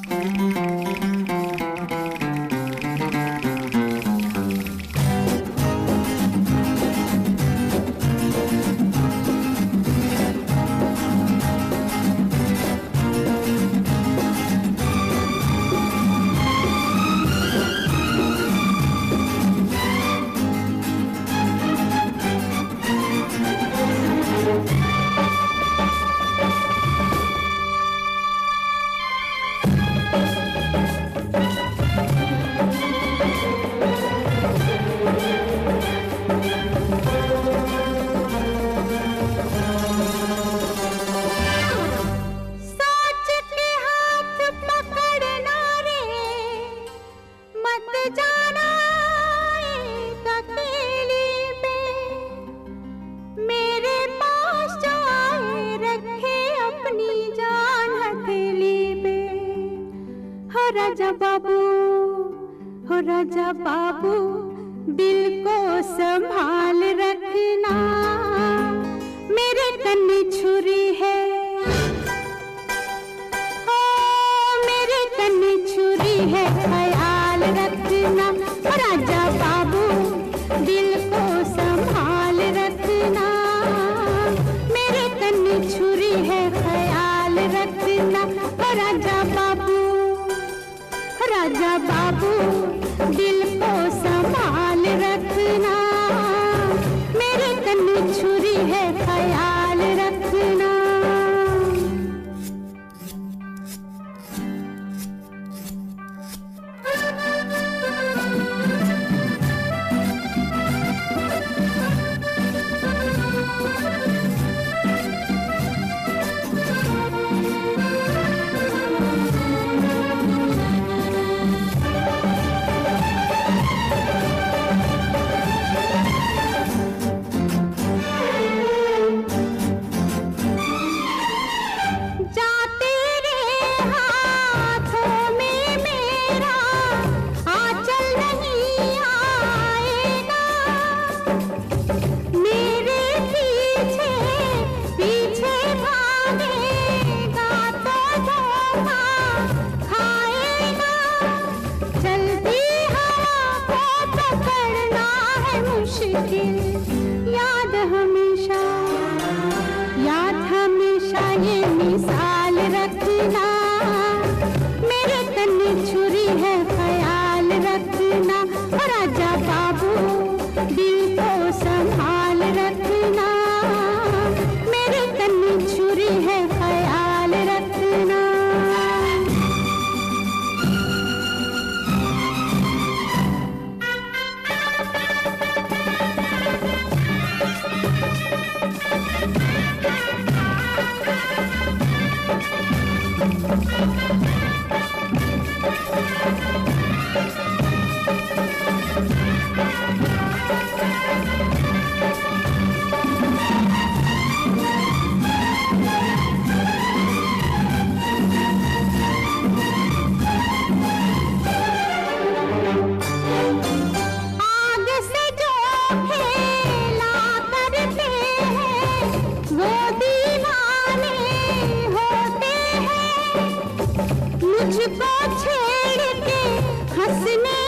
राजा बाबू, हो राजा बाबू, दिल को संभाल रखना, मेरे कन्नी छुरी है, हो मेरे कन्नी छुरी है, ख्याल रखना, राजा बाबू, दिल को संभाल रखना, मेरे कन्नी छुरी है, ख्याल रखना, राजा बाबू, राजा बाबू, दिल को संभाल रखना, मेरे कन्नी छुरी है, ख्याल रखना। याद हमेशा ये मिसाल रखना, मेरे कन्नी छुरी है, ख्याल रखना, राजा बाबू, दिल को संभाल रखना, मेरे कन्नी छुरी है, ख्याल रखना। मुझको छेड़ के हंसने